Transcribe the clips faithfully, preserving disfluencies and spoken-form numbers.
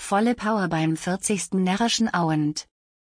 Volle Power beim vierzigsten Närrischen Auend.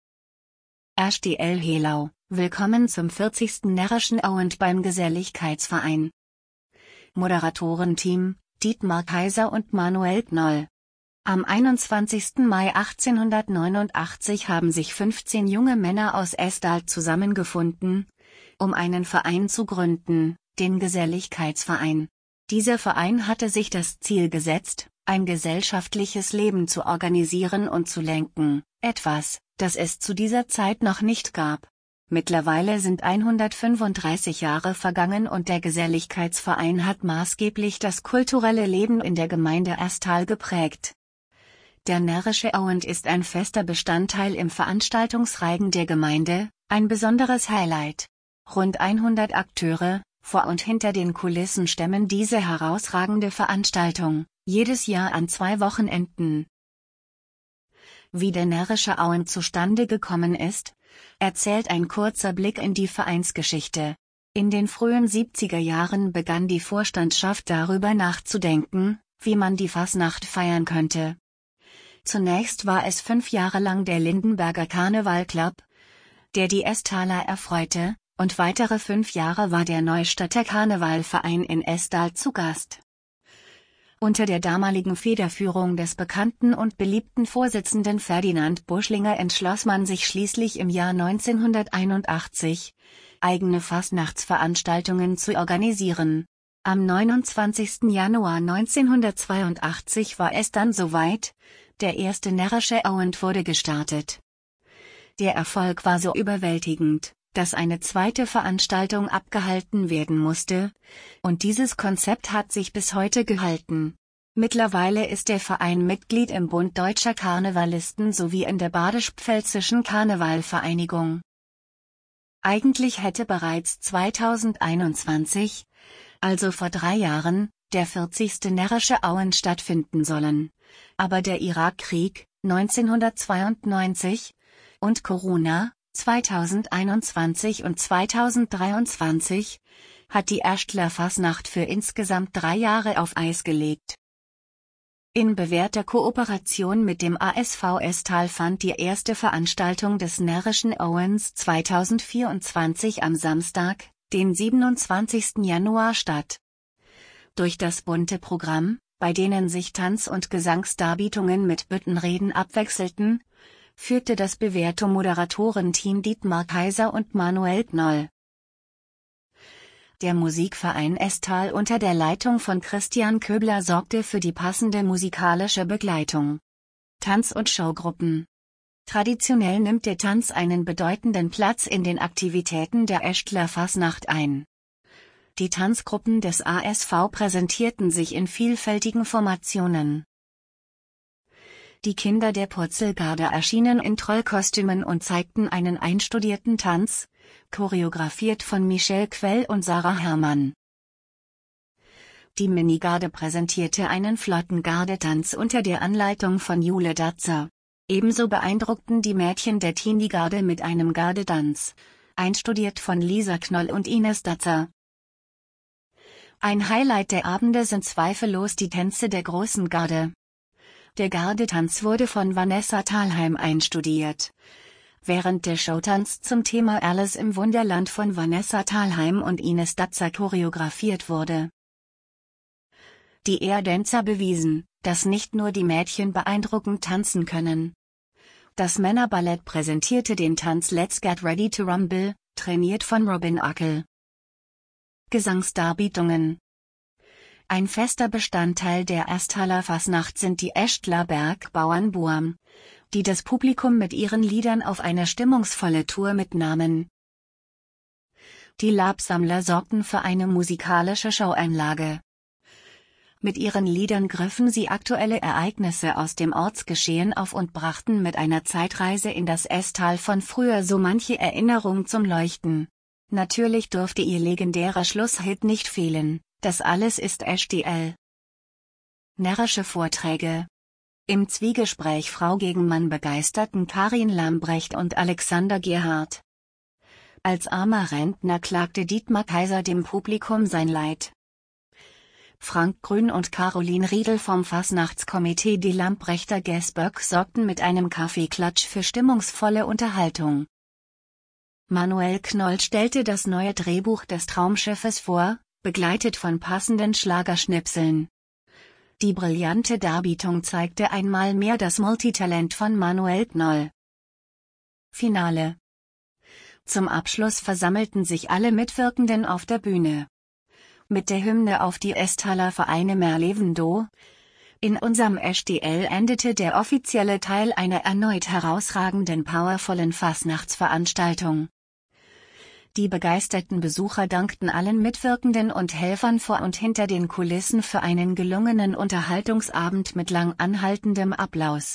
S D L Helau, willkommen zum vierzigsten Närrischen Auend beim Geselligkeitsverein. Moderatorenteam, Dietmar Kaiser und Manuel Knoll. Am einundzwanzigsten Mai achtzehnhundertneunundachtzig haben sich fünfzehn junge Männer aus Esdal zusammengefunden, um einen Verein zu gründen, den Geselligkeitsverein. Dieser Verein hatte sich das Ziel gesetzt, ein gesellschaftliches Leben zu organisieren und zu lenken, etwas, das es zu dieser Zeit noch nicht gab. Mittlerweile sind hundertfünfunddreißig Jahre vergangen und der Geselligkeitsverein hat maßgeblich das kulturelle Leben in der Gemeinde Esdal geprägt. Der Närrische Auend ist ein fester Bestandteil im Veranstaltungsreigen der Gemeinde, ein besonderes Highlight. Rund hundert Akteure, vor und hinter den Kulissen stemmen diese herausragende Veranstaltung, jedes Jahr an zwei Wochenenden. Wie der Närrische Auend zustande gekommen ist, erzählt ein kurzer Blick in die Vereinsgeschichte. In den frühen siebziger Jahren begann die Vorstandschaft darüber nachzudenken, wie man die Fasnacht feiern könnte. Zunächst war es fünf Jahre lang der Lindenberger Karnevalclub, der die Esdaler erfreute, und weitere fünf Jahre war der Neustädter Karnevalverein in Esdal zu Gast. Unter der damaligen Federführung des bekannten und beliebten Vorsitzenden Ferdinand Buschlinger entschloss man sich schließlich im Jahr neunzehnhunderteinundachtzig, eigene Fastnachtsveranstaltungen zu organisieren. Am neunundzwanzigsten Januar neunzehnhundertzweiundachtzig war es dann soweit, der erste Närrische Auend wurde gestartet. Der Erfolg war so überwältigend, dass eine zweite Veranstaltung abgehalten werden musste, und dieses Konzept hat sich bis heute gehalten. Mittlerweile ist der Verein Mitglied im Bund Deutscher Karnevalisten sowie in der Badisch-Pfälzischen Karnevalvereinigung. Eigentlich hätte bereits zweitausendeinundzwanzig, also vor drei Jahren, der vierzigste Närrische Auend stattfinden sollen, aber der Irakkrieg, neunzehnhundertzweiundneunzig, und Corona, zweitausendeinundzwanzig und zweitausenddreiundzwanzig, hat die Esdler Fasnacht für insgesamt drei Jahre auf Eis gelegt. In bewährter Kooperation mit dem A S V Esdal fand die erste Veranstaltung des Närrischen Auends zweitausendvierundzwanzig am Samstag, den siebenundzwanzigsten Januar statt. Durch das bunte Programm, bei denen sich Tanz- und Gesangsdarbietungen mit Büttenreden abwechselten, führte das bewährte Moderatorenteam Dietmar Kaiser und Manuel Knoll. Der Musikverein Esdal unter der Leitung von Christian Köbler sorgte für die passende musikalische Begleitung. Tanz- und Showgruppen. Traditionell nimmt der Tanz einen bedeutenden Platz in den Aktivitäten der Esdler Fasnacht ein. Die Tanzgruppen des A S V präsentierten sich in vielfältigen Formationen. Die Kinder der Purzelgarde erschienen in Trollkostümen und zeigten einen einstudierten Tanz, choreografiert von Michel Quell und Sarah Herrmann. Die Minigarde präsentierte einen flotten Gardetanz unter der Anleitung von Jule Datzer. Ebenso beeindruckten die Mädchen der Teenie-Garde mit einem Gardetanz, einstudiert von Lisa Knoll und Ines Datzer. Ein Highlight der Abende sind zweifellos die Tänze der Großen Garde. Der Gardetanz wurde von Vanessa Thalheim einstudiert, während der Showtanz zum Thema Alice im Wunderland von Vanessa Thalheim und Ines Datzer choreografiert wurde. Die Air-Dancer bewiesen, dass nicht nur die Mädchen beeindruckend tanzen können. Das Männerballett präsentierte den Tanz Let's Get Ready to Rumble, trainiert von Robin Ackel. Gesangsdarbietungen. Ein fester Bestandteil der Esdaler Fasnacht sind die Esdler Bergbauern-Buam, die das Publikum mit ihren Liedern auf eine stimmungsvolle Tour mitnahmen. Die Labsammler sorgten für eine musikalische Showeinlage. Mit ihren Liedern griffen sie aktuelle Ereignisse aus dem Ortsgeschehen auf und brachten mit einer Zeitreise in das Esdal von früher so manche Erinnerung zum Leuchten. Natürlich durfte ihr legendärer Schlusshit nicht fehlen: Das alles ist S D L. Närrische Vorträge. Im Zwiegespräch Frau gegen Mann begeisterten Karin Lambrecht und Alexander Gerhardt. Als armer Rentner klagte Dietmar Kaiser dem Publikum sein Leid. Frank Grün und Caroline Riedel vom Fasnachtskomitee Die Lamprechter Gesböck sorgten mit einem Kaffeeklatsch für stimmungsvolle Unterhaltung. Manuel Knoll stellte das neue Drehbuch des Traumschiffes vor, begleitet von passenden Schlagerschnipseln. Die brillante Darbietung zeigte einmal mehr das Multitalent von Manuel Knoll. Finale. Zum Abschluss versammelten sich alle Mitwirkenden auf der Bühne. Mit der Hymne auf die Estaler Vereine Merlevendo. In unserem S D L endete der offizielle Teil einer erneut herausragenden powervollen Fasnachtsveranstaltung. Die begeisterten Besucher dankten allen Mitwirkenden und Helfern vor und hinter den Kulissen für einen gelungenen Unterhaltungsabend mit lang anhaltendem Applaus.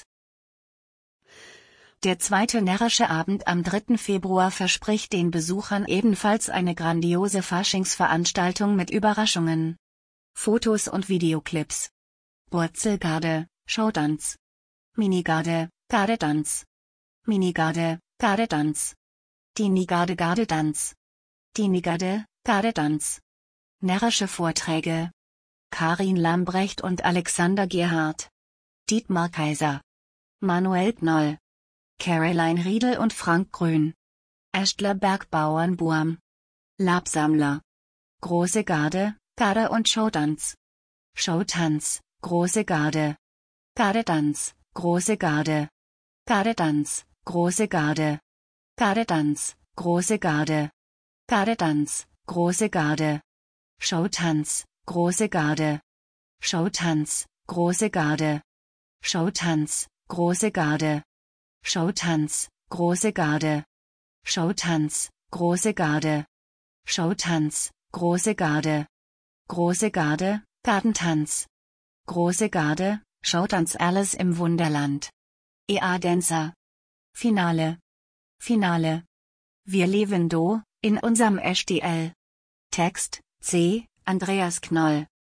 Der zweite närrische Abend am dritten Februar verspricht den Besuchern ebenfalls eine grandiose Faschingsveranstaltung mit Überraschungen. Fotos und Videoclips. Burzelgarde, Showtanz. Minigarde, Gardetanz. Minigarde, Gardetanz. Dinigarde, Gardetanz. Dinigarde, Gardetanz. Närrische Vorträge. Karin Lambrecht und Alexander Gerhardt. Dietmar Kaiser. Manuel Knoll. Caroline Riedel und Frank Grün. Ästler Bergbauernburm. Labsammler. Große Garde, Garde und Showtanz. Showtanz, Große Garde. Gardetanz, Große Garde. Gardetanz, Große Garde. Gardetanz, Große Garde. Gardetanz, Große Garde. Showtanz, Große Garde. Showtanz, Große Garde. Showtanz, Große Garde. Showtanz, Große Garde. Showtanz, Große Garde. Showtanz, Große Garde. Große Garde, Gartentanz. Große Garde, Showtanz Alice im Wunderland. E A Dancer. Finale. Finale. Wir leben do, in unserem S D L. Text, C. Andreas Knoll.